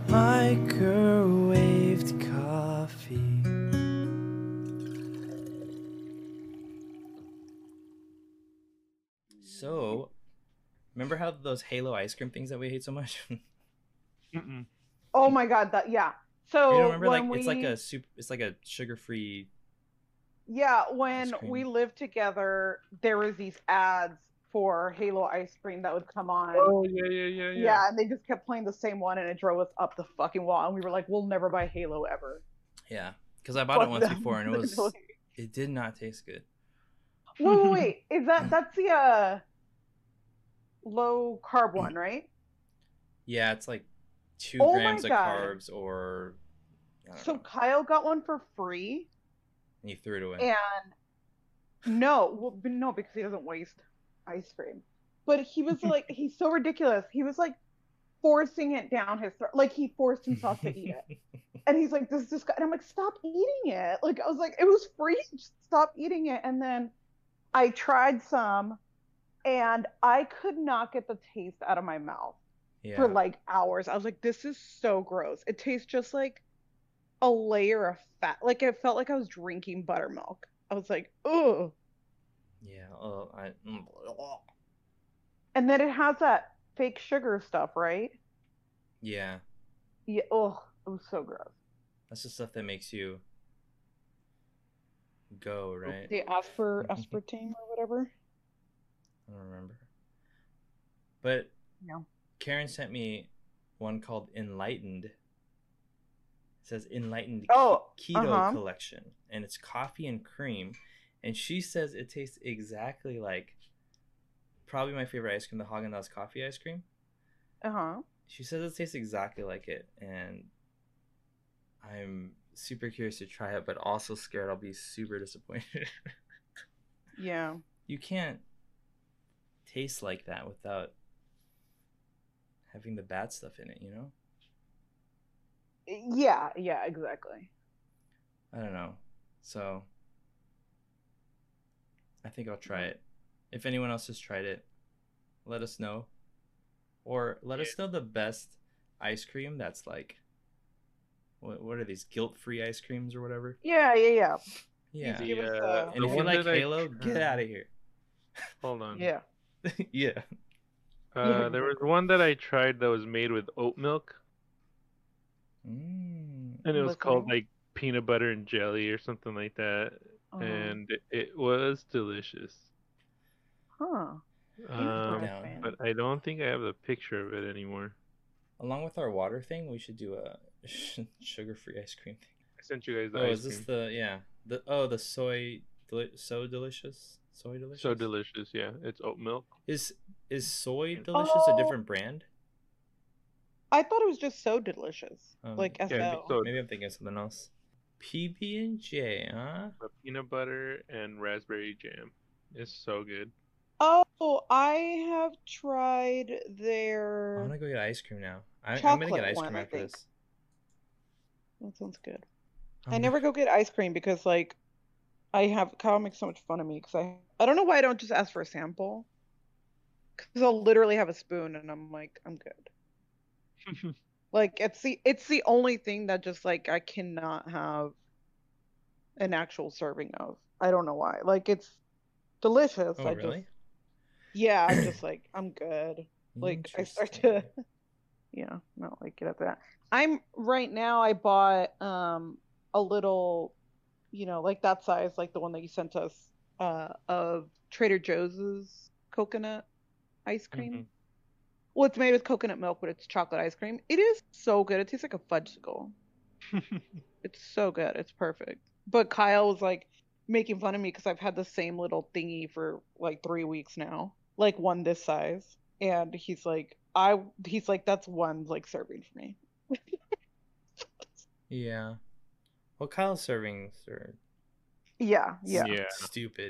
Microwaved coffee. So, remember how those Halo ice cream things that we hate so much? Mm-mm. Oh my god, yeah. You don't So remember, like, it's like a sugar-free ice when we cream. lived together, there was these ads for Halo ice cream that would come on. Oh yeah. Yeah, and they just kept playing the same one, and it drove us up the fucking wall. And we were like, we'll never buy Halo ever. Yeah, because I bought it Fuck once them. before and Literally. it did not taste good. Wait. Is that's the low carb one, right? Yeah, it's like 2 Oh my grams of god. carbs, or I don't So know, Kyle got one for free, and you threw it away. and no, because he doesn't waste ice cream. But he was like, he's so ridiculous. He was like forcing it down his throat, like he forced himself to eat it. And he's like, this and I'm like, stop eating it. Like I was like, it was free, just stop eating it. And then I tried some, and I could not get the taste out of my mouth for Yeah, like hours. I was like, this is so gross. It tastes just like a layer of fat. Like it felt like I was drinking buttermilk. I was like, ugh. yeah. And then it has that fake sugar stuff, right? Yeah. Yeah. Oh, it was so gross. That's the stuff that makes you go, right? The aspartame or whatever. I don't remember. But No. Karen sent me one called Enlightened. It says Enlightened Oh, Keto Collection, and it's coffee and cream. And she says it tastes exactly like probably my favorite ice cream, the Haagen-Dazs coffee ice cream. She says it tastes exactly like it, and I'm super curious to try it, but also scared I'll be super disappointed. Yeah. You can't taste like that without having the bad stuff in it, you know? Yeah, exactly. I don't know. So I think I'll try it. If anyone else has tried it, let us know. Or let us know the best ice cream that's like, what are these, guilt-free ice creams or whatever? Yeah. Yeah. Give us And if you like Halo, get out of here. Hold on. Yeah. Yeah. There was one that I tried that was made with oat milk, Mm. and it was called like peanut butter and jelly or something like that, and it was delicious. Huh. But I don't think I have the picture of it anymore. Along with our water thing, we should do a sugar-free ice cream thing. I sent you guys the Oh, ice is this cream. the soy so delicious? Soy delicious? So delicious, yeah. It's oat milk. Is soy delicious a different brand? I thought it was just so delicious. Like maybe I'm thinking of something else. PB&J, huh? The peanut butter and raspberry jam. It's so good. Oh, I have tried their. I want to go get ice cream now. I'm gonna get ice cream after this. That sounds good. I never go get ice cream because like Kyle makes so much fun of me because I don't know why I don't just ask for a sample. Because I'll literally have a spoon and I'm like, I'm good. Like it's the only thing that just like I cannot have an actual serving of. I don't know why. Like it's delicious. Oh, really? Yeah, I'm just like, I'm good. Like I start to not like get up that. Right now I bought a little, like that size, like the one that you sent us, of Trader Joe's coconut ice cream. Mm-hmm. Well, it's made with coconut milk, but it's chocolate ice cream. It is so good. It tastes like a fudgesicle. It's so good. It's perfect. But Kyle was like making fun of me because I've had the same little thingy for like 3 weeks now, like one this size, and he's like, that's one like serving for me. Yeah. Well, Kyle's servings are. Yeah. Stupid.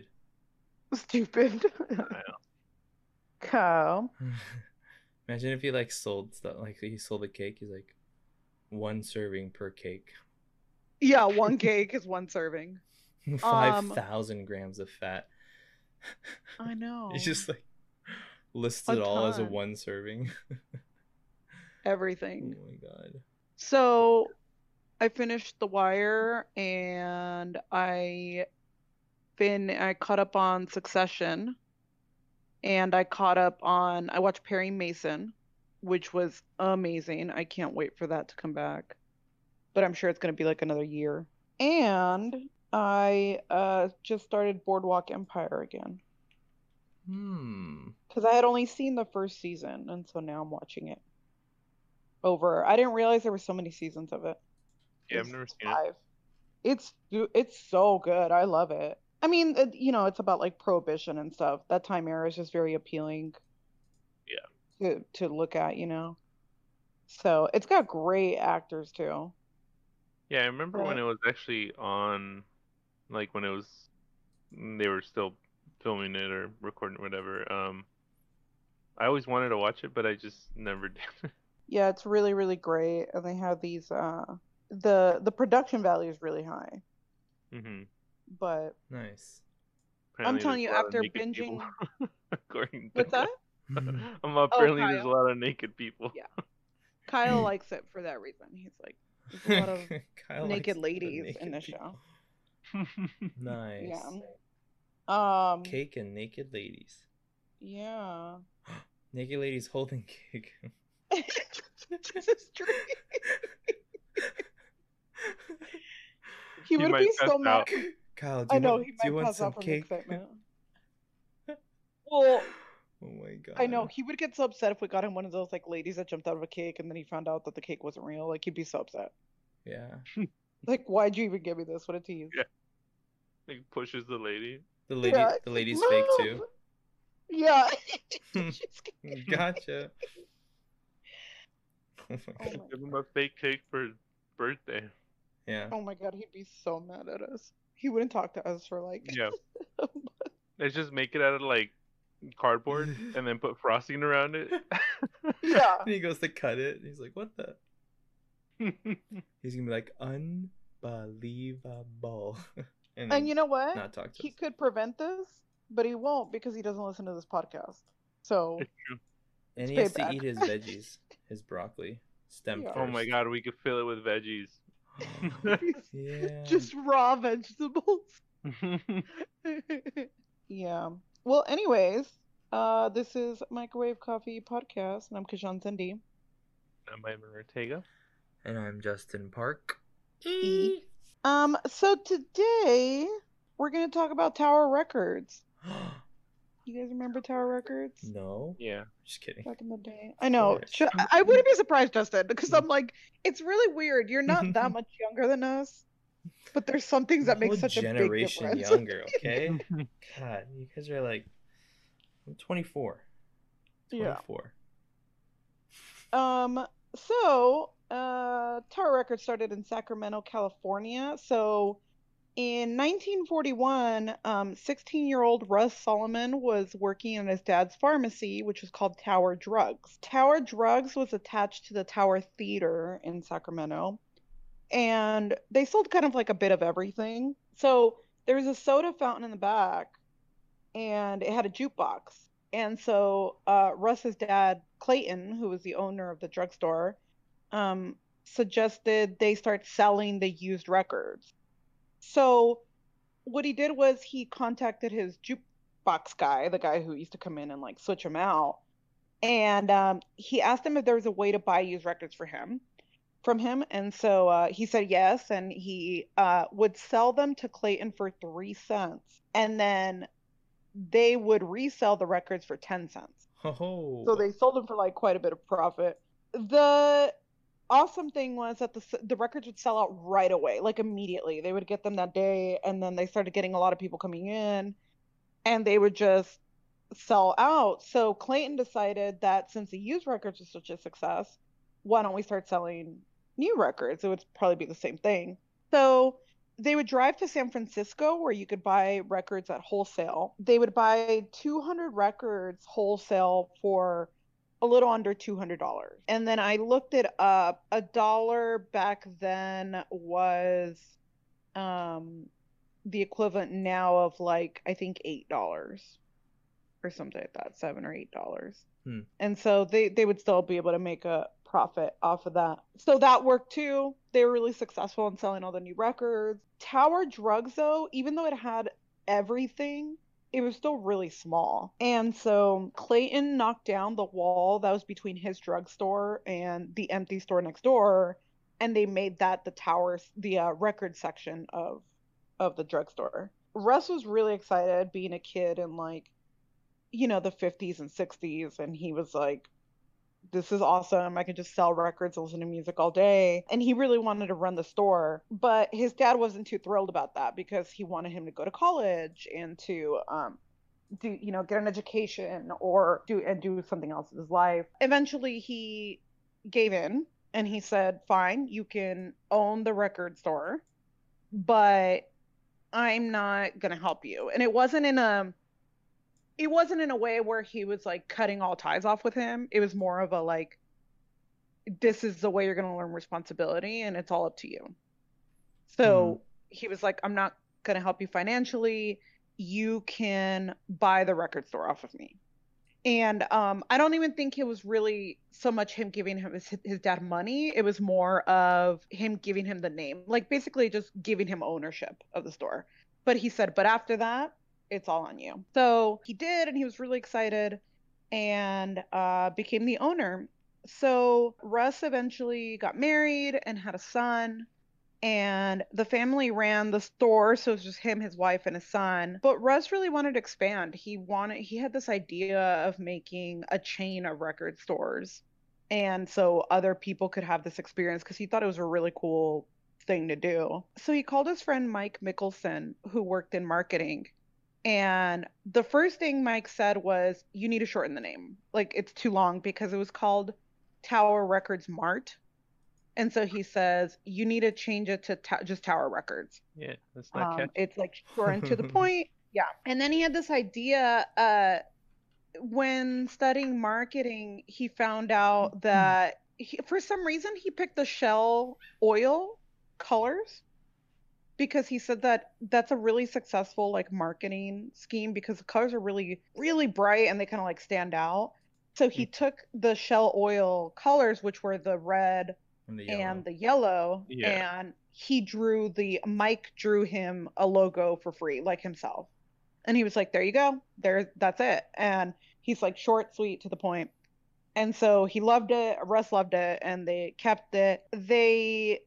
Kyle. Imagine if he like sold stuff, like he sold a cake. He's like, 1 serving per cake. Yeah, 1 cake is 1 serving. 5,000 grams of fat. I know. It's just like listed all as a 1 serving. Everything. Oh my god. So I finished The Wire, and I caught up on Succession, and I watched Perry Mason, which was amazing. I can't wait for that to come back, but I'm sure it's going to be like another year. And I just started Boardwalk Empire again. Because I had only seen the first season, and so now I'm watching it over. I didn't realize there were so many seasons of it. Yeah, I've never seen 5. It's so good. I love it. I mean, it's about like prohibition and stuff. That time era is just very appealing. Yeah. To look at, So it's got great actors too. Yeah, I remember when it was actually on, like when they were still filming it or recording whatever. I always wanted to watch it, but I just never did. Yeah, it's really, really great, and they have these. The production value is really high. Mm-hmm. But nice. Apparently I'm telling you, after binging. According What's that? Apparently there's a lot of naked people. Yeah. Kyle likes it for that reason. He's like, there's a lot of naked ladies in the show. Nice. Yeah. Cake and naked ladies. Yeah. Naked ladies holding cake. This is true. He would be so mad. Kyle, do you want some cake? Well, oh my god. I know he would get so upset if we got him one of those like ladies that jumped out of a cake and then he found out that the cake wasn't real. Like he'd be so upset. Yeah. Like, why'd you even give me this? What a tease. Yeah. Like pushes the lady. The lady's fake too. Yeah. Gotcha. Give him a fake cake for his birthday. Yeah. Oh my god, he'd be so mad at us. He wouldn't talk to us for like. Yeah. Let's just make it out of like cardboard and then put frosting around it. Yeah. And he goes to cut it. And he's like, "What the?" He's gonna be like, "Unbelievable." And you know what? Not talk to he us. Could prevent this, but he won't because he doesn't listen to this podcast. So. It's true. And he has to eat his veggies, his broccrockly, stem first. Oh my god, we could fill it with veggies. Yeah. Just raw vegetables. Yeah. Well, anyways, this is Microwave Coffee Podcast, and I'm Kashan Cindy. I'm Ivan Ortega. And I'm Justin Park. So today we're gonna talk about Tower Records. You guys remember Tower Records? No. Yeah. Just kidding. Back in the day. I know. I wouldn't be surprised, Justin, because I'm like, it's really weird. You're not that much younger than us, but there's some things that make such a big difference. Generation younger, okay? God, you guys are like, I'm 24. 24. Yeah. So, Tower Records started in Sacramento, California. So, in 1941, 16-year-old Russ Solomon was working in his dad's pharmacy, which was called Tower Drugs. Tower Drugs was attached to the Tower Theater in Sacramento, and they sold kind of like a bit of everything. So there was a soda fountain in the back, and it had a jukebox. And so Russ's dad, Clayton, who was the owner of the drugstore, suggested they start selling the used records. So what he did was he contacted his jukebox guy, the guy who used to come in and like switch them out. And he asked him if there was a way to buy used records from him. And so he said yes. And he would sell them to Clayton for 3 cents. And then they would resell the records for 10 cents. Oh. So they sold them for like quite a bit of profit. The awesome thing was that the records would sell out right away, like immediately. They would get them that day, and then they started getting a lot of people coming in, and they would just sell out. So Clayton decided that since the used records was such a success, why don't we start selling new records? It would probably be the same thing. So they would drive to San Francisco where you could buy records at wholesale. They would buy 200 records wholesale for a little under $200. And then I looked it up. $1 back then was the equivalent now of like, I think $8 or something like that, $7 or $8. And so they would still be able to make a profit off of that. So that worked too. They were really successful in selling all the new records. Tower Drugs, though, even though it had everything, it was still really small. And so Clayton knocked down the wall that was between his drugstore and the empty store next door, and they made that the towers, the record section of the drugstore. Russ was really excited being a kid in like, the 50s and 60s, and he was like, this is awesome. I can just sell records, listen to music all day. And he really wanted to run the store. But his dad wasn't too thrilled about that because he wanted him to go to college and to do, get an education or do something else in his life. Eventually he gave in and he said, fine, you can own the record store, but I'm not going to help you. And it wasn't in a way where he was like cutting all ties off with him. It was more of a like, this is the way you're going to learn responsibility and it's all up to you. So he was like, I'm not going to help you financially. You can buy the record store off of me. And I don't even think it was really so much him giving him his dad money. It was more of him giving him the name, like basically just giving him ownership of the store. But he said, but after that, it's all on you. So he did, and he was really excited and became the owner. So Russ eventually got married and had a son, and the family ran the store. So it was just him, his wife, and his son. But Russ really wanted to expand. He had this idea of making a chain of record stores. And so other people could have this experience because he thought it was a really cool thing to do. So he called his friend Mike Mickelson, who worked in marketing. And the first thing Mike said was, you need to shorten the name. Like, it's too long, because it was called Tower Records Mart. And so he says, you need to change it to just Tower Records. Yeah, that's not catchy. It's like short and to the point. Yeah. And then he had this idea, when studying marketing, he found out that for some reason he picked the Shell oil colors, because he said that that's a really successful like marketing scheme, because the colors are really, really bright and they kind of like stand out. So he took the Shell oil colors, which were the red and the yellow, and Mike drew him a logo for free, like himself. And he was like, there you go. That's it. And he's like, short, sweet, to the point. And so he loved it. Russ loved it, and they kept it. They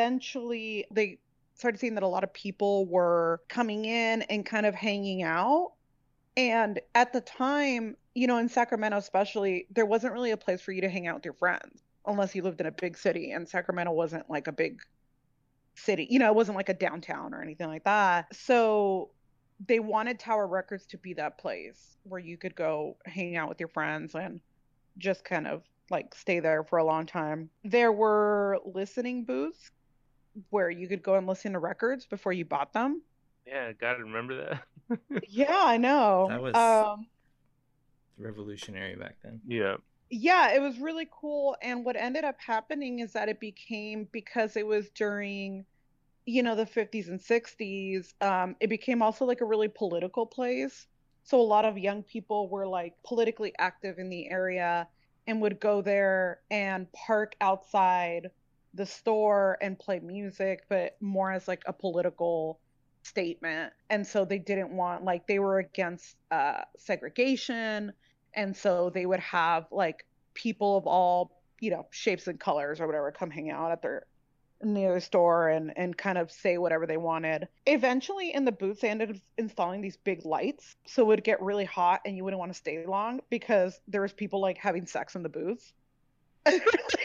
started seeing that a lot of people were coming in and kind of hanging out. And at the time, in Sacramento especially, there wasn't really a place for you to hang out with your friends unless you lived in a big city. And Sacramento wasn't like a big city. It wasn't like a downtown or anything like that. So they wanted Tower Records to be that place where you could go hang out with your friends and just kind of like stay there for a long time. There were listening booths where you could go and listen to records before you bought them. Yeah, gotta remember that. Yeah, I know. That was revolutionary back then. Yeah. Yeah, it was really cool. And what ended up happening is that because it was during, the 50s and 60s, it became also like a really political place. So a lot of young people were like politically active in the area and would go there and park outside the store and play music, but more as like a political statement. And so they didn't want, like, they were against segregation. And so they would have like people of all, shapes and colors or whatever come hang out at near the store and kind of say whatever they wanted. Eventually in the booths, they ended up installing these big lights. So it would get really hot and you wouldn't want to stay long because there was people like having sex in the booths. We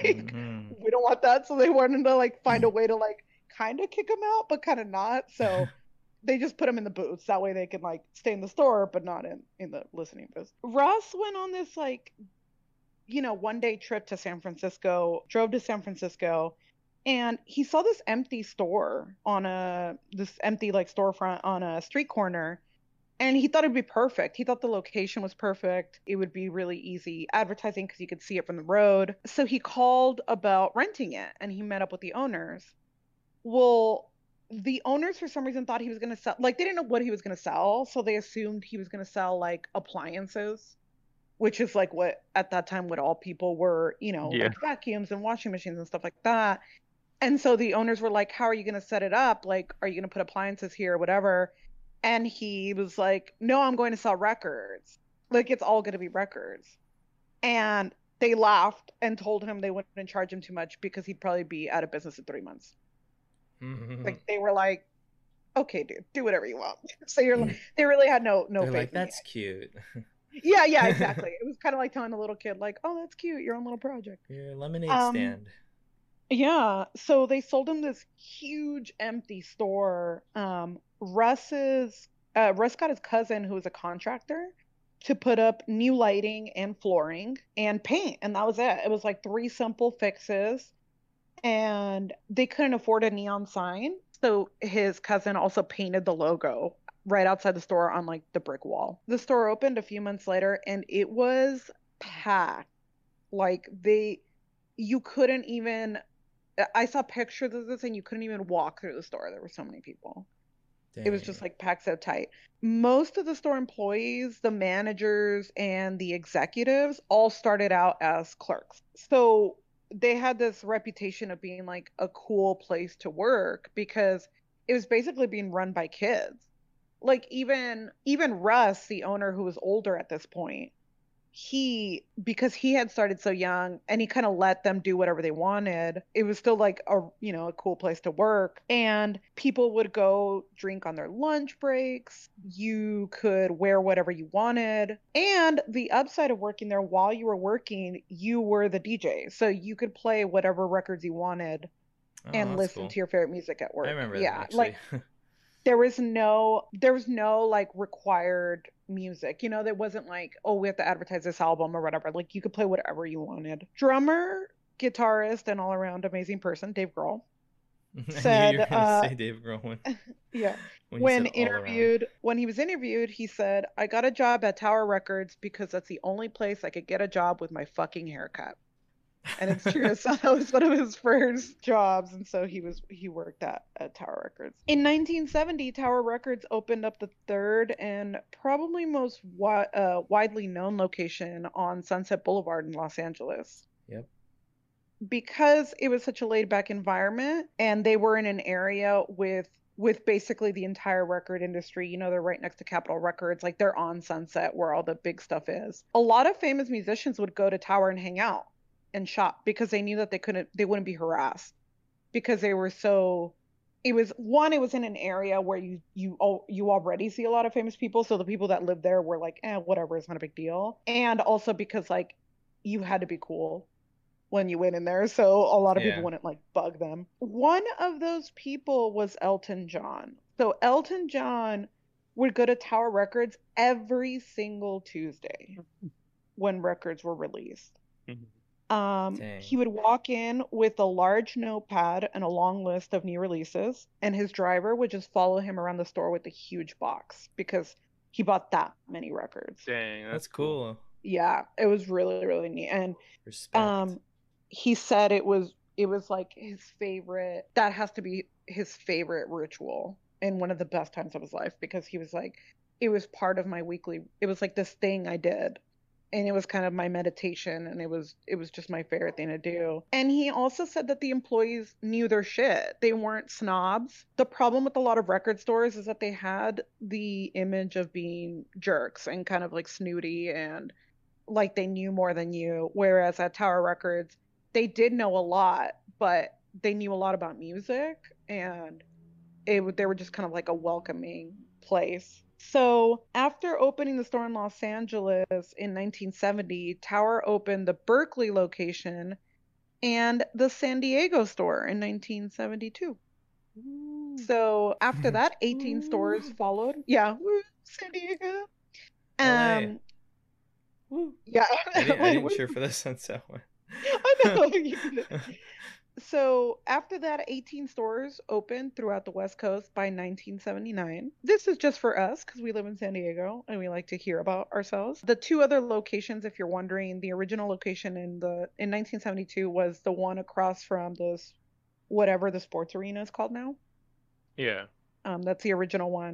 don't want that. So they wanted to like find a way to like kind of kick them out, but kind of not. So they just put them in the booths. That way they can like stay in the store, but not in the listening booths. Russ went on this like, one-day trip to San Francisco, drove to San Francisco, and he saw this empty store this empty like storefront on a street corner. And he thought it'd be perfect. He thought the location was perfect. It would be really easy advertising because you could see it from the road. So he called about renting it and he met up with the owners. Well, the owners for some reason thought he was going to sell, like they didn't know what he was going to sell. So they assumed he was going to sell like appliances which is like what at that time what all people were, Yeah. like vacuums and washing machines and stuff like that. And so the owners were like, how are you going to set it up? Like, are you going to put appliances here or whatever? And he was like, no, I'm going to sell records. Like, it's all going to be records. And they laughed and told him they wouldn't charge him too much because he'd probably be out of business in 3 months. Like, they were like, okay, dude, do whatever you want. So they really had no They're faith like, in that's cute. Yeah, exactly. It was kind of like telling a little kid, like, oh, that's cute, your own little project. Your lemonade stand. Yeah, so they sold him this huge empty store. Russ got his cousin, who was a contractor, to put up new lighting and flooring and paint, and that was it. It was like 3 simple fixes, and they couldn't afford a neon sign, so his cousin also painted the logo right outside the store on like the brick wall. The store opened a few months later, and it was packed. Like you couldn't even. I saw pictures of this, and you couldn't even walk through the store. There were so many people. Dang. It was just like packed so tight. Most of the store employees, the managers, and the executives all started out as clerks. So they had this reputation of being like a cool place to work because it was basically being run by kids. Like even Russ, the owner, who was older at this point, because he had started so young and he kind of let them do whatever they wanted, it was still like a cool place to work, and people would go drink on their lunch breaks. You could wear whatever you wanted, and the upside of working there, while you were working, you were the DJ, so you could play whatever records you wanted and listen to your favorite music at work. I remember that, actually. Like there was no like required music. There wasn't like, oh, we have to advertise this album or whatever. Like you could play whatever you wanted. Drummer, guitarist, and all around amazing person, Dave Grohl, said, you were gonna say Dave Grohl yeah. When he was interviewed, he said, I got a job at Tower Records because that's the only place I could get a job with my fucking haircut. And it's true. So that was one of his first jobs, and so he worked at Tower Records. In 1970, Tower Records opened up the third and probably most widely known location on Sunset Boulevard in Los Angeles. Yep. Because it was such a laid-back environment, and they were in an area with basically the entire record industry. They're right next to Capitol Records. Like they're on Sunset where all the big stuff is. A lot of famous musicians would go to Tower and hang out and shop because they knew that they wouldn't be harassed because they were so. It was in an area where you already see a lot of famous people, so the people that lived there were like, whatever, it's not a big deal. And also because like you had to be cool when you went in there, so a lot of people wouldn't like bug them. One of those people was Elton John. So Elton John would go to Tower Records every single Tuesday when records were released. Mm-hmm. He would walk in with a large notepad and a long list of new releases, and his driver would just follow him around the store with a huge box because he bought that many records. Dang, that's cool. Yeah, it was really, really neat. And he said it was like his favorite. That has to be his favorite ritual and one of the best times of his life, because he was like, it was part of my weekly. It was like this thing I did. And it was kind of my meditation, and it was just my favorite thing to do. And he also said that the employees knew their shit. They weren't snobs. The problem with a lot of record stores is that they had the image of being jerks and kind of like snooty and like they knew more than you. Whereas at Tower Records, they did know a lot, but they knew a lot about music, and they were just kind of like a welcoming place. So after opening the store in Los Angeles in 1970, Tower opened the Berkeley location and the San Diego store in 1972. Ooh. So after that, 18 stores followed. Yeah, San Diego. Yeah, I didn't cheer for the Sunset one. I know. So after that, 18 stores opened throughout the West Coast by 1979. This is just for us because we live in San Diego and we like to hear about ourselves. The 2 other locations, if you're wondering, the original location in 1972 was the one across from whatever the sports arena is called now. Yeah. That's the original one.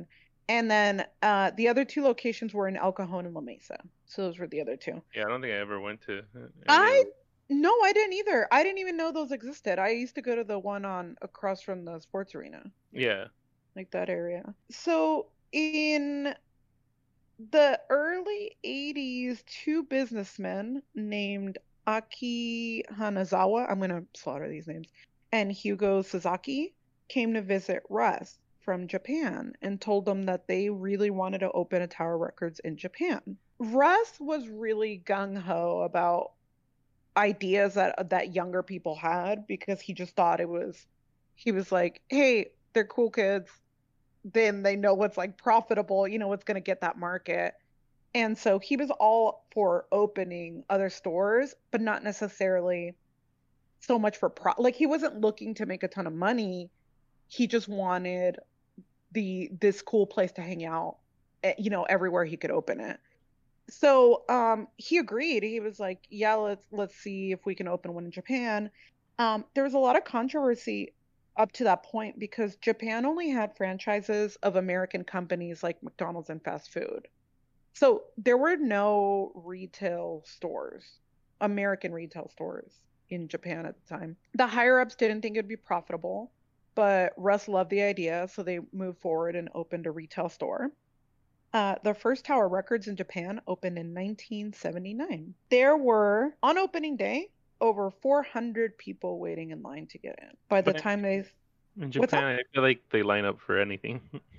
And then the other two locations were in El Cajon and La Mesa. So those were the other two. Yeah, I don't think I ever went to any of I those. No, I didn't either. I didn't even know those existed. I used to go to the one on across from the sports arena. Yeah. Like that area. So in the early 80s, two businessmen named Aki Hanazawa, I'm going to slaughter these names, and Hugo Sasaki came to visit Russ from Japan and told them that they really wanted to open a Tower Records in Japan. Russ was really gung-ho about ideas that younger people had because he just thought he was like, hey, they're cool kids, then they know what's like profitable, what's going to get that market. And so he was all for opening other stores, but not necessarily so much for like he wasn't looking to make a ton of money. He just wanted this cool place to hang out, everywhere he could open it. So he agreed. He was like, yeah, let's see if we can open one in Japan. There was a lot of controversy up to that point because Japan only had franchises of American companies like McDonald's and fast food. So there were no retail stores, American retail stores in Japan at the time. The higher ups didn't think it'd be profitable, but Russ loved the idea, so they moved forward and opened a retail store. The first Tower Records in Japan opened in 1979. There were, on opening day, over 400 people waiting in line to get in. By the time they... In Japan, I feel like they line up for anything.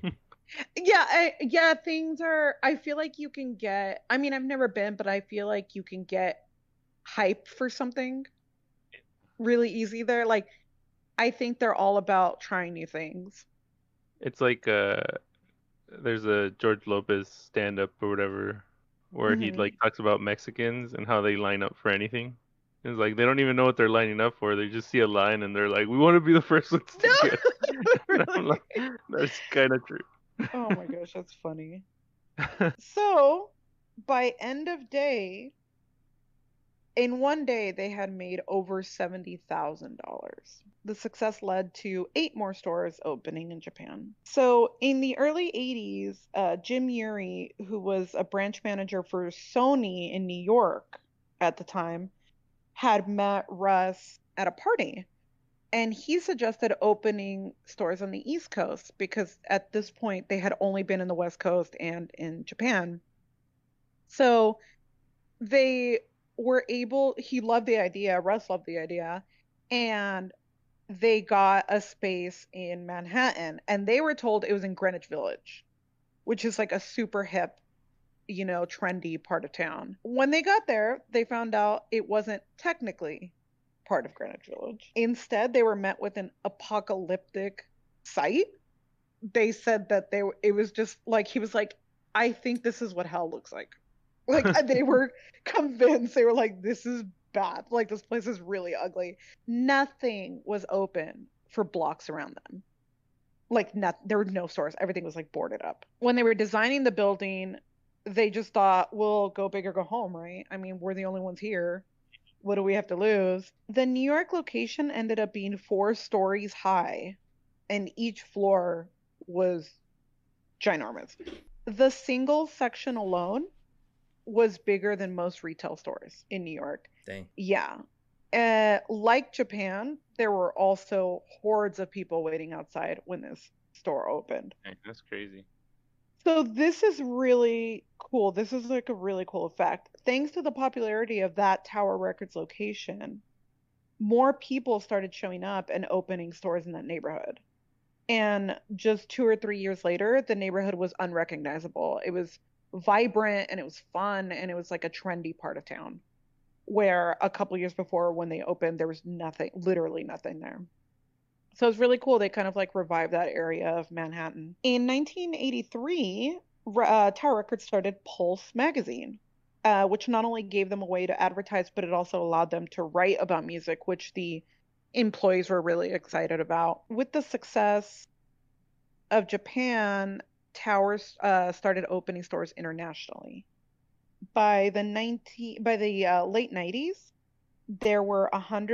Yeah, things are, I feel like you can get, I mean, I've never been, but I feel like you can get hype for something really easy there. Like, I think they're all about trying new things. It's like there's a George Lopez stand-up or whatever where he like talks about Mexicans and how they line up for anything. It's like they don't even know what they're lining up for. They just see a line and they're like, "We want to be the first ones to get it." Really? Like, that's kind of true. Oh my gosh, that's funny. So, by end of day, in one day, they had made over $70,000. The success led to 8 more stores opening in Japan. So, in the early 80s, Jim Urey, who was a branch manager for Sony in New York at the time, had met Russ at a party. And he suggested opening stores on the East Coast because at this point they had only been in the West Coast and in Japan. So they were able, he loved the idea, Russ loved the idea, and they got a space in Manhattan and they were told it was in Greenwich Village, which is like a super hip, trendy part of town. When they got there, they found out it wasn't technically part of Greenwich Village. Instead, they were met with an apocalyptic sight. They said that it was just like, he was like, I think this is what hell looks like. Like they were convinced, they were like, this is bad. Like this place is really ugly. Nothing was open for blocks around them. Like there were no stores. Everything was like boarded up. When they were designing the building, they just thought, we'll go big or go home, right? I mean, we're the only ones here. What do we have to lose? The New York location ended up being 4 stories high, and each floor was ginormous. The single section alone was bigger than most retail stores in New York. Dang. Yeah. Like Japan, there were also hordes of people waiting outside when this store opened. That's crazy. So this is really cool. This is like a really cool effect. Thanks to the popularity of that Tower Records location, more people started showing up and opening stores in that neighborhood. And just 2 or 3 years later, the neighborhood was unrecognizable. It was vibrant and it was fun and it was like a trendy part of town, where a couple years before when they opened, there was nothing, literally nothing there. So it's really cool. They kind of like revived that area of Manhattan. In 1983, Tower Records started Pulse magazine, which not only gave them a way to advertise, but it also allowed them to write about music, which the employees were really excited about. With the success of Japan, Towers started opening stores internationally. By the late 90s, there were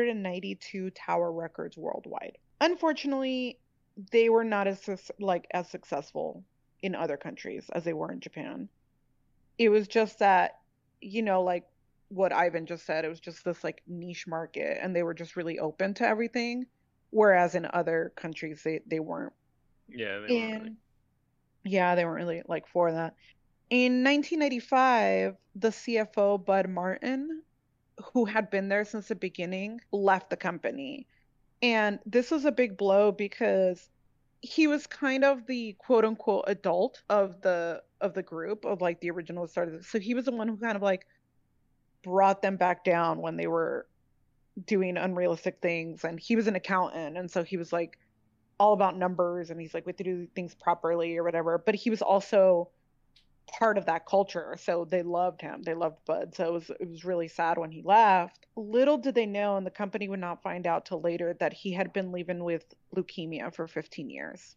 192 Tower Records worldwide. Unfortunately, they were not as successful in other countries as they were in Japan. It was just that, like what Ivan just said, it was just this like niche market and they were just really open to everything. Whereas in other countries, they weren't. Yeah, they weren't really. Yeah, they weren't really like for that. In 1995, the CFO, Bud Martin, who had been there since the beginning, left the company. And this was a big blow because he was kind of the quote unquote adult of the group of like the original starters. So he was the one who kind of like brought them back down when they were doing unrealistic things. And he was an accountant, and so he was like all about numbers, and he's like, we have to do things properly or whatever. But he was also part of that culture, so they loved him. They loved Bud. So it was really sad when he left. Little did they know, and the company would not find out till later, that he had been living with leukemia for 15 years.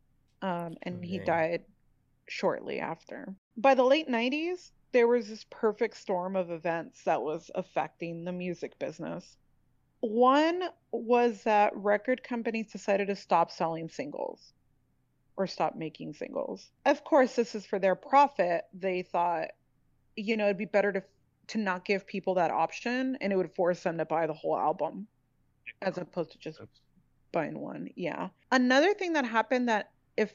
And he died shortly after. By the late 90s, there was this perfect storm of events that was affecting the music business. One was that record companies decided to stop selling singles or stop making singles. Of course, this is for their profit. They thought, it'd be better to not give people that option, and it would force them to buy the whole album as opposed to just buying one. Yeah. Another thing that happened that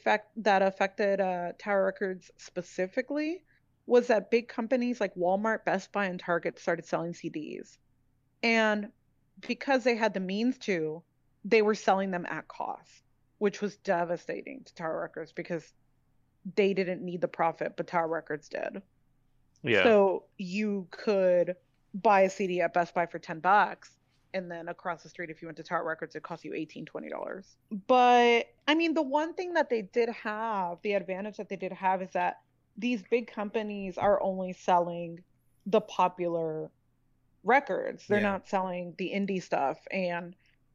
affected Tower Records specifically was that big companies like Walmart, Best Buy, and Target started selling CDs. And because they had the means to, they were selling them at cost, which was devastating to Tower Records because they didn't need the profit, but Tower Records did. Yeah. So you could buy a CD at Best Buy for $10, and then across the street, if you went to Tower Records, it cost you $18, $20. But I mean, the one thing that they did have, the advantage that they did have, is that these big companies are only selling the popular records. They're not selling the indie stuff. And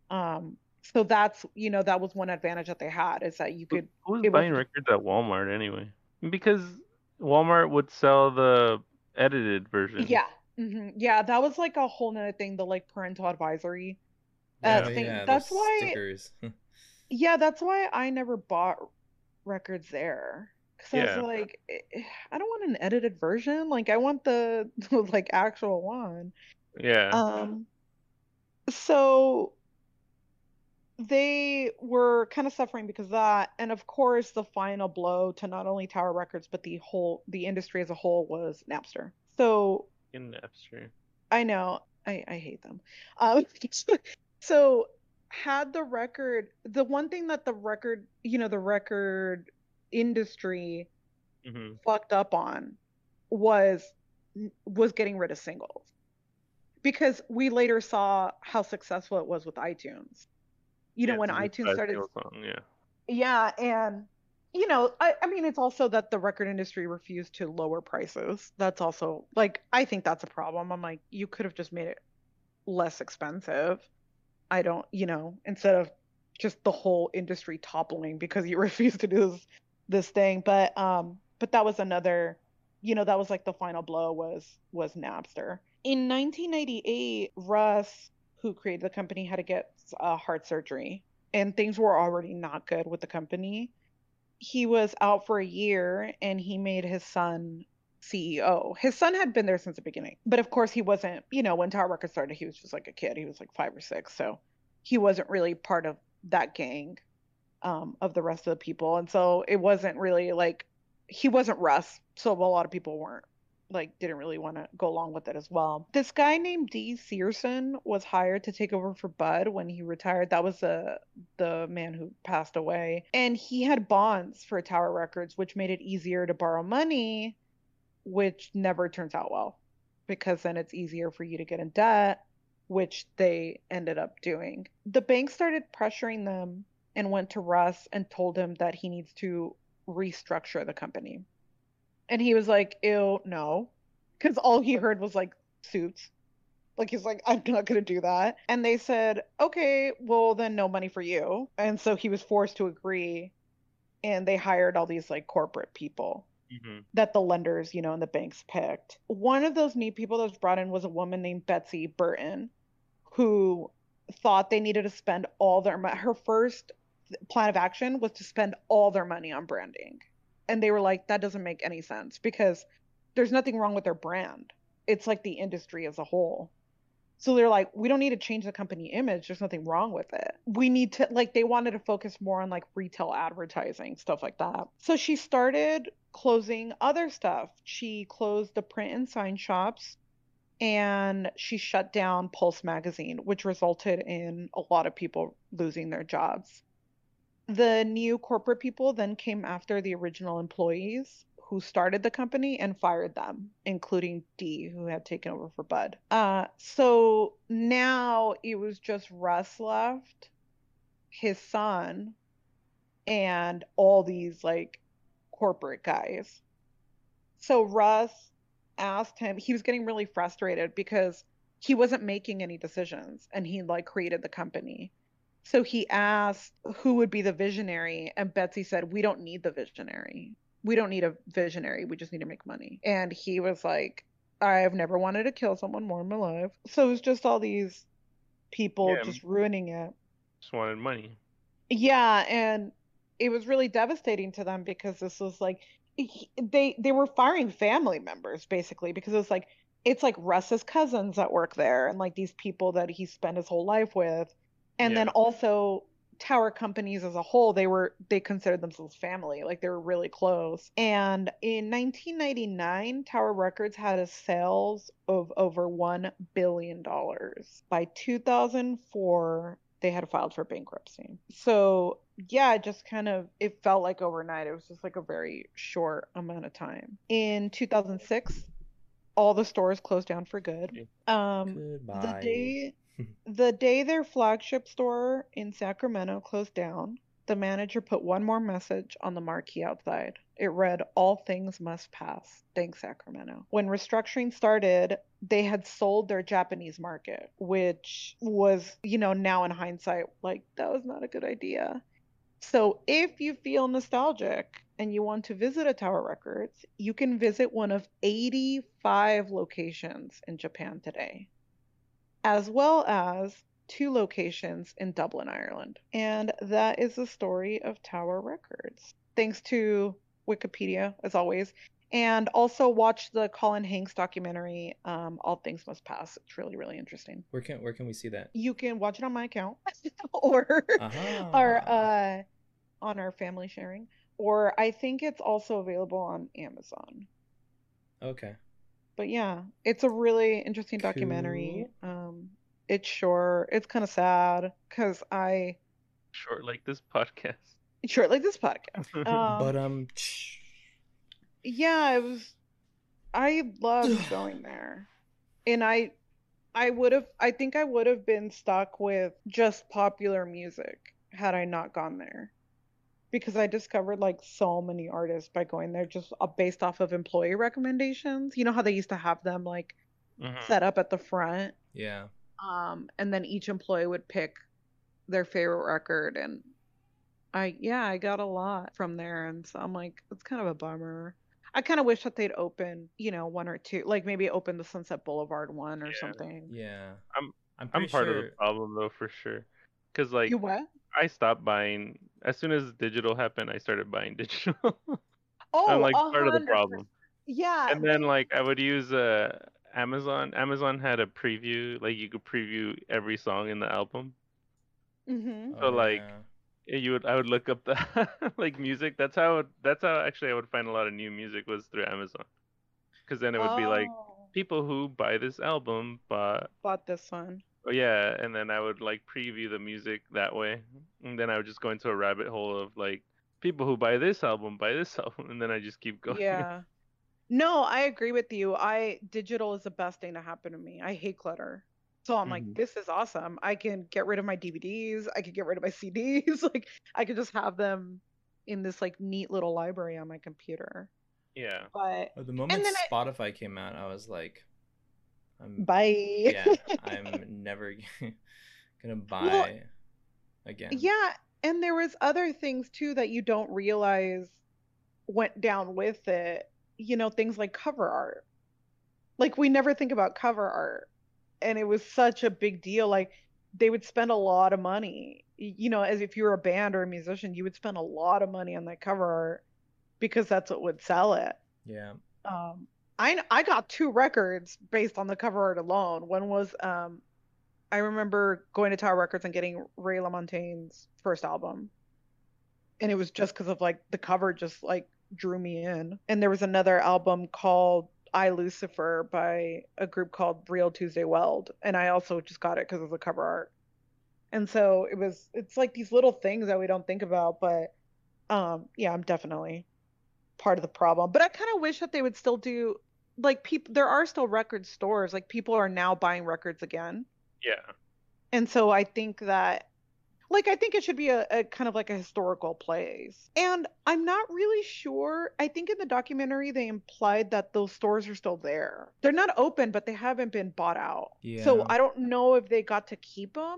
so that's, that was one advantage that they had, is that you could... Who was buying records at Walmart anyway? Because Walmart would sell the edited version. Yeah. Mm-hmm. Yeah, that was like a whole nother thing, the like parental advisory thing. Yeah, that's why stickers. Yeah, that's why I never bought records there. Because I was like, I don't want an edited version. Like, I want the like actual one. Yeah. So they were kind of suffering because of that. And of course, the final blow to not only Tower Records, but the industry as a whole was Napster. So in Napster. I know. I hate them. So had the one thing that the record industry fucked up on was getting rid of singles. Because we later saw how successful it was with iTunes. When iTunes started... Yeah, and I mean, it's also that the record industry refused to lower prices. That's also, like, I think that's a problem. I'm like, you could have just made it less expensive. I don't, instead of just the whole industry toppling because you refuse to do this thing. But that was another, that was like the final blow was Napster. In 1998, Russ, who created the company, had to get heart surgery, and things were already not good with the company. He was out for a year, and he made his son CEO. His son had been there since the beginning, but of course he wasn't, when Tower Records started, he was just like a kid. He was like 5 or 6. So he wasn't really part of that gang of the rest of the people. And so it wasn't really like, he wasn't Russ. So a lot of people didn't really want to go along with it as well. This guy named Dee Searson was hired to take over for Bud when he retired. That was the man who passed away. And he had bonds for Tower Records, which made it easier to borrow money, which never turns out well, because then it's easier for you to get in debt, which they ended up doing. The bank started pressuring them and went to Russ and told him that he needs to restructure the company. And he was like, ew, no. Because all he heard was like suits. Like, he's like, I'm not going to do that. And they said, okay, well, then no money for you. And so he was forced to agree. And they hired all these like corporate people that the lenders, and the banks picked. One of those new people that was brought in was a woman named Betsy Burton, who thought they needed to spend all their money. Her first plan of action was to spend all their money on branding. And they were like, that doesn't make any sense because there's nothing wrong with their brand. It's like the industry as a whole. So they're like, we don't need to change the company image. There's nothing wrong with it. We need to, like, they wanted to focus more on like retail advertising, stuff like that. So she started closing other stuff. She closed the print and sign shops, and she shut down Pulse magazine, which resulted in a lot of people losing their jobs. The new corporate people then came after the original employees who started the company and fired them, including Dee, who had taken over for Bud. So now it was just Russ left, his son, and all these like corporate guys. So Russ asked him, he was getting really frustrated because he wasn't making any decisions and he like created the company. So he asked who would be the visionary, and Betsy said, we don't need the visionary. We don't need a visionary. We just need to make money. And he was like, I've never wanted to kill someone more in my life. So it was just all these people just ruining it. Just wanted money. Yeah, and it was really devastating to them because this was like they were firing family members basically because it's like Russ's cousins that work there and like these people that he spent his whole life with. And then also tower companies as a whole, they considered themselves family, like they were really close. And in 1999, Tower Records had a sales of over $1 billion. By 2004, they had filed for bankruptcy. So yeah, just kind of, it felt like overnight. It was just like a very short amount of time. In 2006, all the stores closed down for good. Goodbye. The day their flagship store in Sacramento closed down, the manager put one more message on the marquee outside. It read, all things must pass. Thanks, Sacramento. When restructuring started, they had sold their Japanese market, which was, now in hindsight, like, that was not a good idea. So if you feel nostalgic and you want to visit a Tower Records, you can visit one of 85 locations in Japan today, as well as 2 locations in Dublin, Ireland. And that is the story of Tower Records. Thanks to Wikipedia, as always. And also watch the Colin Hanks documentary, All Things Must Pass. It's really, really interesting. Where can we see that? You can watch it on my account or on our family sharing. Or I think it's also available on Amazon. Okay. But yeah, it's a really interesting documentary. It's short. It's kind of sad because short like this podcast. Short like this podcast. But yeah, it was. I loved going there, and I think I would have been stuck with just popular music had I not gone there. Because I discovered like so many artists by going there just based off of employee recommendations. You know how they used to have them like set up at the front? Yeah. And then each employee would pick their favorite record, and I got a lot from there, and so I'm like, it's kind of a bummer. I kind of wish that they'd open, one or two, like maybe open the Sunset Boulevard one or something. Yeah. I'm part of the problem though, for sure. Because like, you what? I stopped buying as soon as digital happened. I started buying digital. Oh, I'm like part of the problem. Yeah. And then like I would use Amazon. Amazon had a preview, like you could preview every song in the album. Mm-hmm. So I would look up the like music. That's how actually I would find a lot of new music, was through Amazon. Because then it would be like people who buy this album bought this one. Oh yeah, and then I would like preview the music that way, and then I would just go into a rabbit hole of like people who buy this album, and then I just keep going. Yeah. No, I agree with you. Digital is the best thing to happen to me. I hate clutter. So I'm like, this is awesome. I can get rid of my DVDs. I can get rid of my CDs. Like I could just have them in this like neat little library on my computer. Yeah. But the moment Spotify came out, I was like, bye. Yeah, I'm never gonna buy again. Yeah, and there was other things too that you don't realize went down with it. Things like cover art. Like we never think about cover art, and it was such a big deal. Like they would spend a lot of money. As if you were a band or a musician, you would spend a lot of money on that cover art because that's what would sell it. Yeah. I got 2 records based on the cover art alone. One was I remember going to Tower Records and getting Ray LaMontagne's first album. And it was just because of like the cover just like drew me in. And there was another album called I Lucifer by a group called Real Tuesday Weld. And I also just got it because of the cover art. And so it's like these little things that we don't think about, but yeah, I'm definitely part of the problem. But I kind of wish that they would still do like people there are still record stores. Like people are now buying records again. Yeah. And so I think that like I think it should be a kind of like a historical place. And I'm not really sure. I think in the documentary they implied that those stores are still there. They're not open, but they haven't been bought out. Yeah. So I don't know if they got to keep them.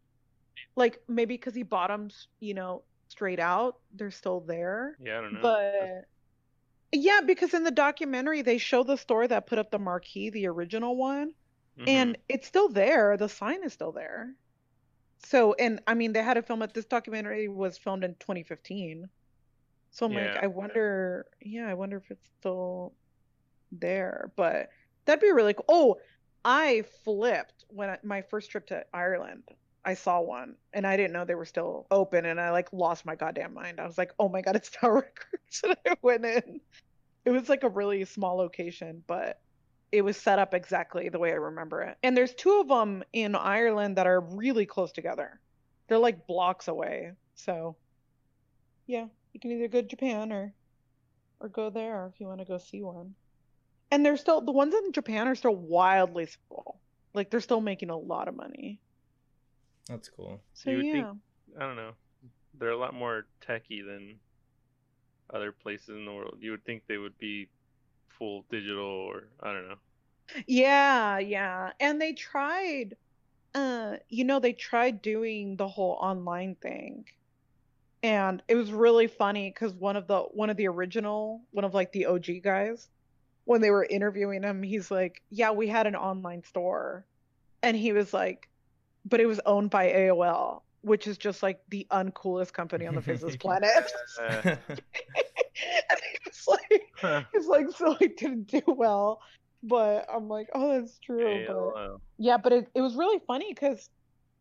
Like maybe because he bought them, straight out, they're still there. Yeah, I don't know. But yeah, because in the documentary they show the store that put up the marquee, the original one, and it's still there. The sign is still there. So, and I mean, they had to film it. This documentary was filmed in 2015. So I'm like, I wonder if it's still there. But that'd be really cool. Oh, I flipped when my first trip to Ireland. I saw one and I didn't know they were still open, and I like lost my goddamn mind. I was like, oh my God, it's Tower Records. And I went in. It was like a really small location, but it was set up exactly the way I remember it. And there's 2 of them in Ireland that are really close together. They're like blocks away. So yeah, you can either go to Japan or go there if you want to go see one. And they're still, the ones in Japan are still wildly small. Like they're still making a lot of money. That's cool. So yeah. Think, I don't know. They're a lot more techy than other places in the world. You would think they would be full digital, or I don't know. Yeah. And they tried they tried doing the whole online thing. And it was really funny because one of the original, one of like the OG guys, when they were interviewing him, he's like, yeah, we had an online store. And he was like, but it was owned by AOL, which is just like the uncoolest company on the face of this planet. And he's like, so it didn't do well. But I'm like, oh, that's true. AOL. But yeah, but it was really funny because,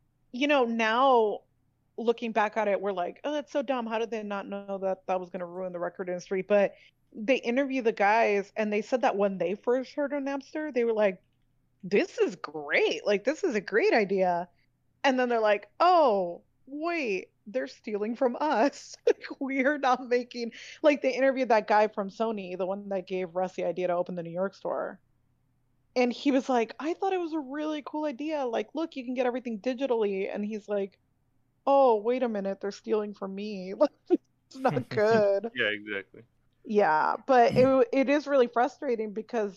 now looking back at it, we're like, oh, that's so dumb. How did they not know that was going to ruin the record industry? But they interview the guys and they said that when they first heard of Napster, they were like, this is great. Like, this is a great idea. And then they're like, oh, wait, they're stealing from us. Like, we're not making, like, they interviewed that guy from Sony, the one that gave Russ the idea to open the New York store. And he was like, I thought it was a really cool idea. Like, look, you can get everything digitally. And he's like, oh, wait a minute, they're stealing from me. Like, it's not good. Yeah, exactly. Yeah, but it is really frustrating because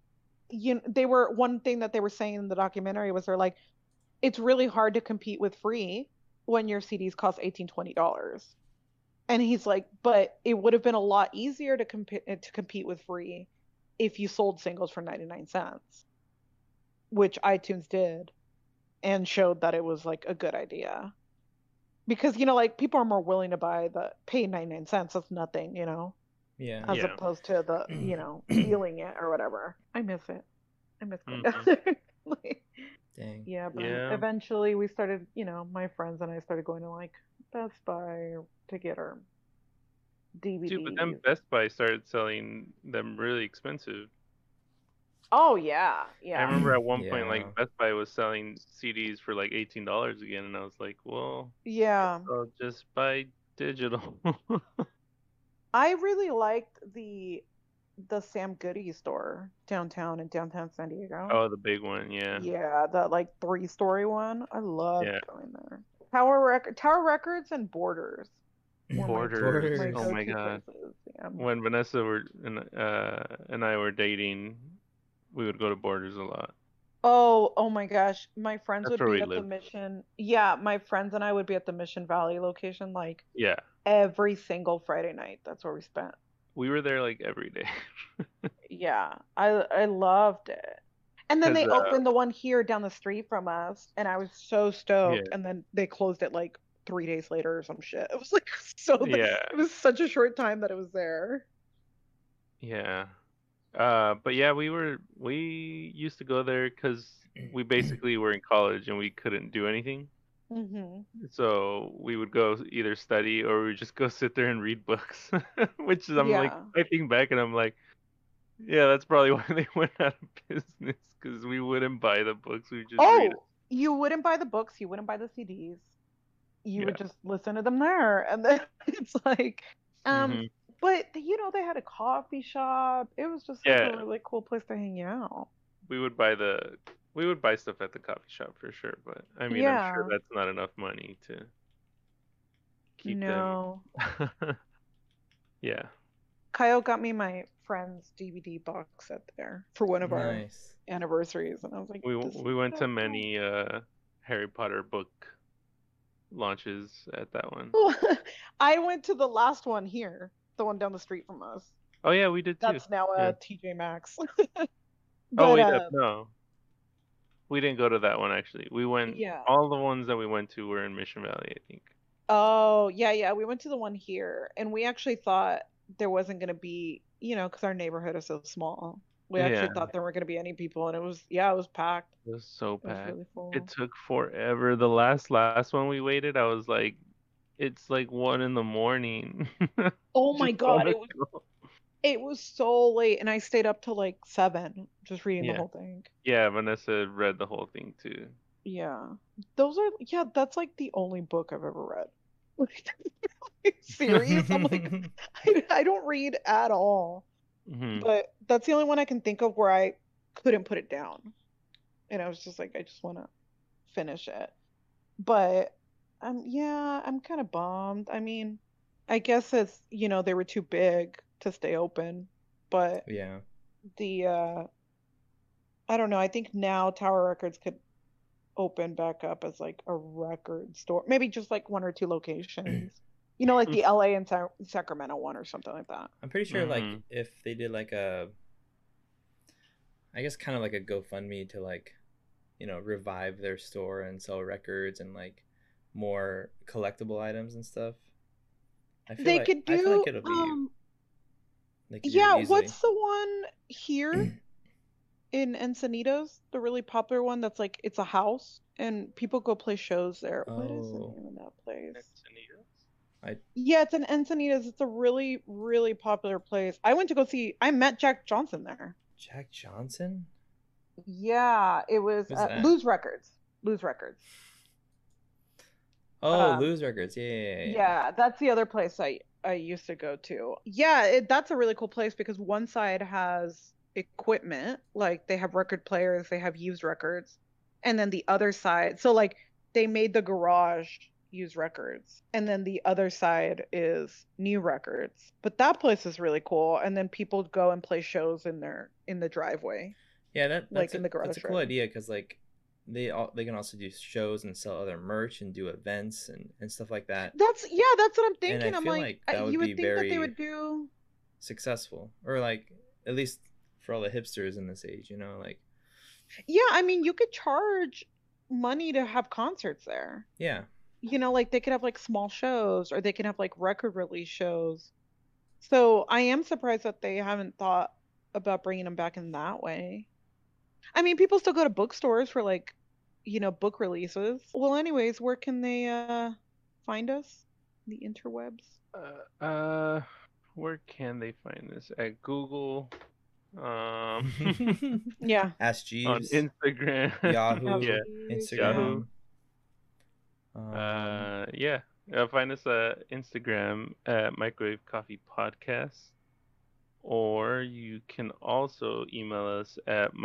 one thing that they were saying in the documentary was they're like, it's really hard to compete with free when your CDs cost $18-$20. And he's like, but it would have been a lot easier to compete with free if you sold singles for 99 cents, which iTunes did and showed that it was like a good idea. Because, like people are more willing to pay 99 cents. That's nothing, Yeah. As opposed to the, stealing it or whatever. I miss it. I miss going down there. Dang. Yeah, but eventually we started, my friends and I started going to like Best Buy to get our DVDs. Dude, but then Best Buy started selling them really expensive. Oh yeah. I remember at one point like Best Buy was selling CDs for like $18 again, and I was like, well, yeah, I'll just buy digital. I really liked the Sam Goody store in downtown San Diego. Oh, the big one, yeah. Yeah, that like 3-story one. I love going there. Tower Records and Borders. Borders. Oh my God. Yeah. When Vanessa and I were dating, we would go to Borders a lot. Oh my gosh. My friends would be at the Mission. Yeah, my friends and I would be at the Mission Valley location like every single Friday night. That's where we spent. We were there like every day. Yeah, I loved it. And then they opened the one here down the street from us, and I was so stoked. And then they closed it like 3 days later or some shit. It was like it was such a short time that it was there. Yeah. But yeah, we used to go there because we basically were in college and we couldn't do anything. So we would go either study or we would just go sit there and read books. Which is, I'm like, Yeah. I think back and I'm like, yeah, that's probably why they went out of business because we wouldn't buy the books, we just read it. Oh, you wouldn't buy the books, you wouldn't buy the CDs. You would Yeah. just listen to them there, and then it's like, hmm but they had a coffee shop. It was just like a Yeah, really cool place to hang out. we would buy stuff at the coffee shop for sure, but I mean, I'm sure Yeah. that's not enough money to keep them. No. Yeah. Kyle got me my friend's DVD box set there for one of our Nice. anniversaries, and I was like, this We is went so to cool. many Harry Potter book launches at that one. I went to the last one here, the one down the street from us. Oh yeah, we did too. That's now Yeah. TJ Maxx. Oh wait, no. We didn't go to that one actually. We went. Yeah. All the ones that we went to were in Mission Valley, I think. Oh, yeah. We went to the one here, and we actually thought there wasn't going to be, because our neighborhood is so small. We actually thought there weren't going to be any people, and it was packed. It was so It was packed. really full. It took forever. The last one we waited, I was like, it's like 1 a.m. Oh my Just God, wanna go. it was so late, and I stayed up till like 7 just reading the whole thing. Yeah, Vanessa read the whole thing too. Yeah. That's like the only book I've ever read. Serious? I'm like, I don't read at all. But that's the only one I can think of where I couldn't put it down. And I was just like, I just want to finish it. But I'm kind of bummed. I mean, I guess it's, they were too big to stay open. But yeah, I don't know. I think now Tower Records could open back up as like a record store. Maybe just like 1 or 2 locations. Like the LA and Sacramento one or something like that. I'm pretty sure like if they did like I guess kind of like a GoFundMe to like, revive their store and sell records and like more collectible items and stuff. I feel like it'll be what's the one here in Encinitas, the really popular one that's like it's a house and people go play shows there. What is the name of that place? Yeah, it's in Encinitas. It's a really, really popular place. I met Jack Johnson there. Jack Johnson? Yeah, it was Lose Records. Oh, Lose Records. Yeah. Yeah, that's the other place I used to go to. Yeah, that's a really cool place because one side has equipment, like they have record players, they have used records, and then the other side, so like they made the garage used records, and then the other side is new records. But that place is really cool, and then people go and play shows in the driveway. Yeah, that's a cool idea because like they can also do shows and sell other merch and do events and stuff like that. That's what I'm thinking. And I feel like that would be very that they would do successful, or like at least for all the hipsters in this age, like. Yeah, I mean, you could charge money to have concerts there. Yeah. Like they could have like small shows or they can have like record release shows. So I am surprised that they haven't thought about bringing them back in that way. I mean, people still go to bookstores for like, book releases. Well, anyways, where can they find us? The interwebs? Where can they find us? At Google. Yeah. Ask Jeeves. On Instagram. Yahoo. Yeah. Instagram. Yeah. Find us at Instagram at Microwave Coffee Podcast. Or you can also email us at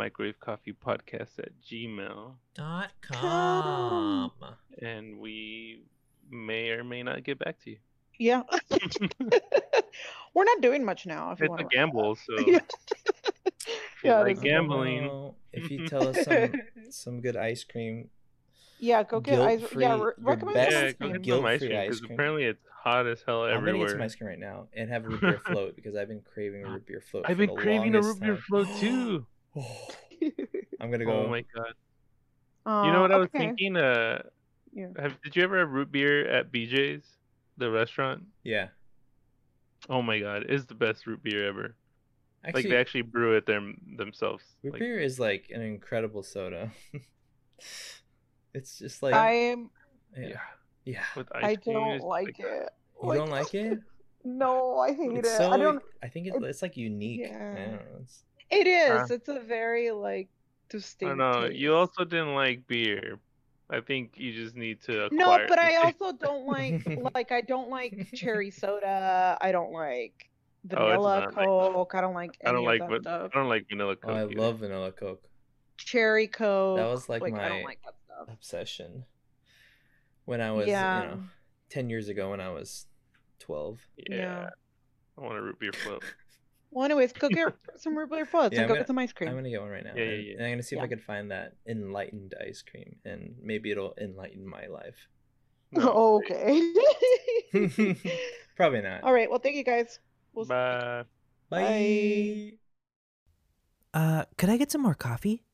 microwavecoffeepodcast@gmail.com. And we may or may not get back to you. Yeah. We're not doing much now. It's a gamble, so. Yeah, like gambling. Well, if you tell us some good ice cream. Yeah, go get ice cream. Yeah, recommend go get some ice cream because apparently it's hot as hell everywhere. I'm gonna get some ice cream right now and have a root beer float because I've been craving a root beer float. I've been craving a root beer float too. I'm gonna go. Oh my god! You know what I was thinking? Did you ever have root beer at BJ's, the restaurant? Yeah. Oh my god, it's the best root beer ever. Like they actually brew it themselves. Root Like, beer is like an incredible soda. It's just like yeah. With ice I cream, don't like it. You don't like it? No, I hate It's it. so. I don't. I think it's like unique. Yeah. I don't know. It is. It's a very like I distinct. don't know. Taste. You also didn't like beer. I think you just need to acquire. No, but I also don't like I don't like cherry soda. I don't like vanilla Coke. I don't like any of that stuff. I don't like vanilla Coke. Oh, I love vanilla Coke. Cherry Coke. That was like I my don't like that stuff. obsession when I was 10 years ago when I was 12. Yeah. I want a root beer float. Well, anyways, go get some root beer floats and go get some ice cream. I'm gonna get one right now. Yeah. And I'm gonna see if I could find that enlightened ice cream, and maybe it'll enlighten my life. No, okay. Probably not. All right. Well, thank you guys. Bye. Bye. Could I get some more coffee?